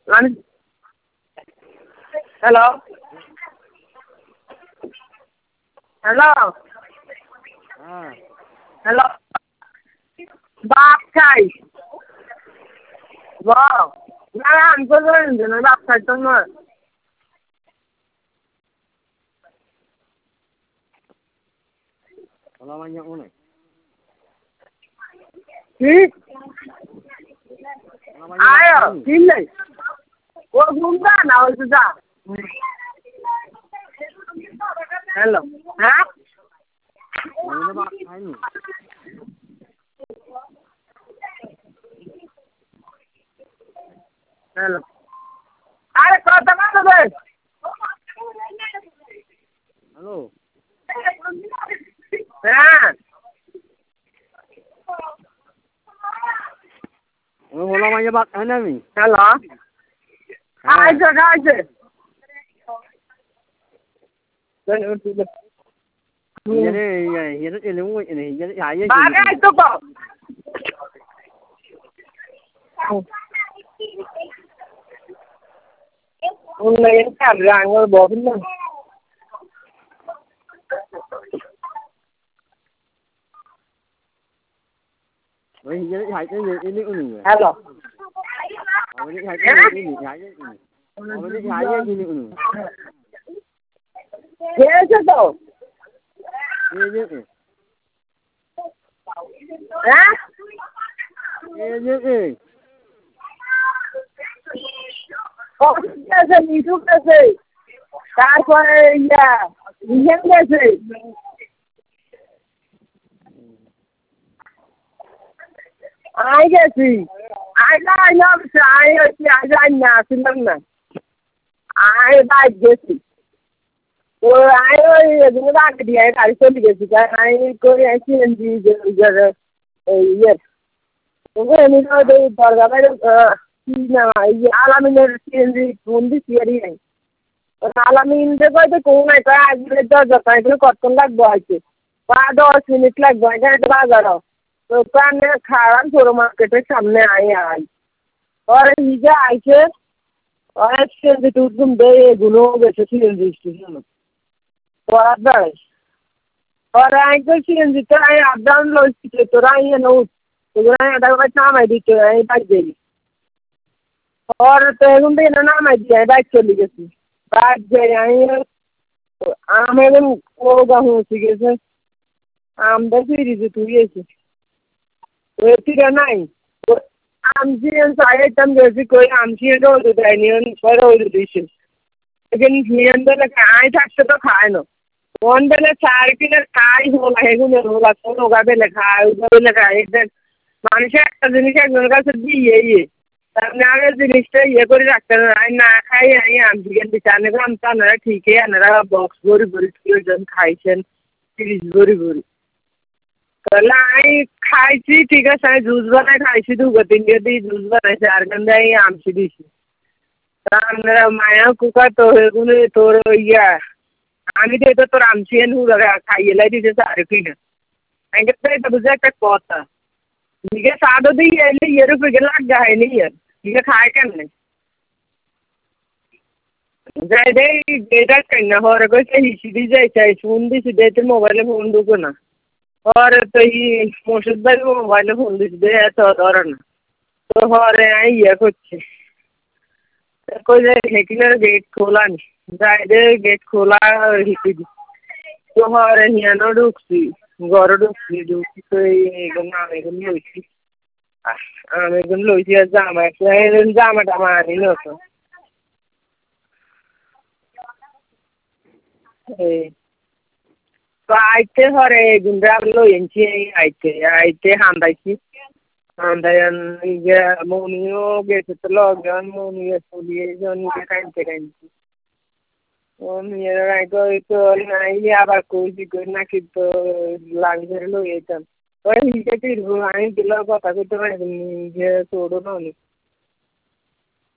Hello. Hello. Hello. Bác thầy. Vâng. Đã làm cho tôi để nó bác thầy cho tôi. Kalau banyak mana? Ayo, sini. Gua gunda nào sudah. Hello. Hả? Mana bak ini? Hello. Ayo kau tengah tu deh. Halo. Hả? Kalau banyak bak ini ni. Hello. Ai chơi. Đây ơn chị được. Giờ này hiện tại lúc này giờ này ai Ba cái tôi bảo. Hôm nay em cảm rằng rồi bỏ bên mình. Vậy giờ này ai cái gì nữa? Hello. Vậy ai cái gì nữa? Vậy ai cái gì nữa? Thế chứ đâu? Gì? Hả? Gì? Có cái gì thuốc cái gì? তারপরে ইয়ে গেছে I গেছি I যাই না আসলাম না I bike গেছি ও I ওই এগুলো রাখ দিয়ে গাড়ি চলে গেছি আই করে আইছি ইয়ে ওকে আমি তো দরগা বাইরে কি না আলামিনের সিএনজি বন্দি সিয়ারি নাই আলামিন কইতে কোন একটা আগে দরজা এগুলো কতক্ষণ লাগবো হয়তো 10 মিনিট লাগবে এখানে বাজারও তো ওখানে খারাপ ছোট মার্কেটের সামনে আই পরে নিজে আইছে পরে সিএনজি টুকুম দিয়ে এগুলো গেছে সিএনজি স্টেশনে পড়ার বেড়াই পরে আইকে সিএনজি তো আই আপ ডাউন লইছি তোরা ইয়ে নৌ এগুলো এটা নামাই দিতে আমি বাইক দিই পরে তো এখন থেকে নামাই দিয়ে বাইক চলে গেছি বাইক যাই আমি আম এখন ও গাছ গেছে আমটা ফিরিছে তুই গেছে ওই ফিরে নাই আমছি চাইতাম গেছি কই আমছি রোদ দেয়নি রোদ দিছে এখানে ভিয়ান বেলা আই থাকতে তো খায় না কোন বেলা চার কিনে খাই হোলা হেগুনে হোলা কোন ওগা বেলে খায় ওগা বেলে খায় এদের মানুষের একটা জিনিস একজনের কাছে দিয়ে তার আগের জিনিসটা করে রাখতে না খাই আমি আমছি কেন দিচ্ছে আমটা আনারা ঠিকই আনারা বক্স ভরি খাইছেন 30 ভরি তাহলে আমি খাইছি ঠিক আছে আমি জুস বানাই খাইছি 2-3 দিয়ে জুস বানাইছি আর কেন দেয় আমছি দিছি তা আপনারা মায়া কুকা তো এগুলো তোর ইয়া আমি তো এটা তোর আমছি খাইয়ে লাই দিতে আর কি না আমি তো বুঝে একটা কথা নিজে সাদও দিয়ে এলে ইয়ের উপরে লাগা হয়নি ইয়ার নিজে খায় কেমনে যাই দেই এটা কেন হরে কইছে হিসিদি যাইছে ফোন দিছি দেখতে মোবাইলে ফোন ঢুকে না হরে তো মসুদ ভাই মোবাইলে ফোন দিছি দে এত ধরে না তো হরে ইয়ে করছে কই যে হেকিনের গেট খোলা নি যাই দে গেট খোলা হিসিদি তো হরে হিয়ানো ঢুকছি ঘরে ঢুকছি তো এগুলো লইছি আমি এগুলো লইছি আর জামাটা মানি নতো তো আইতে হরে গুন্ডা লইছি আইতে হান্দাইছি হান্দাইন ইয়ে মনিও গেছে তো লগন মনিও চলিয়ে জনিয়ে কাইনছি মনিয়ে রাইগো তো নাই আবার কইছি কই নাকি তো লাগছে লই যেতাম ওই হিসেবে আমি দিলাম কথা কইতে পারি যে ছোড়ো না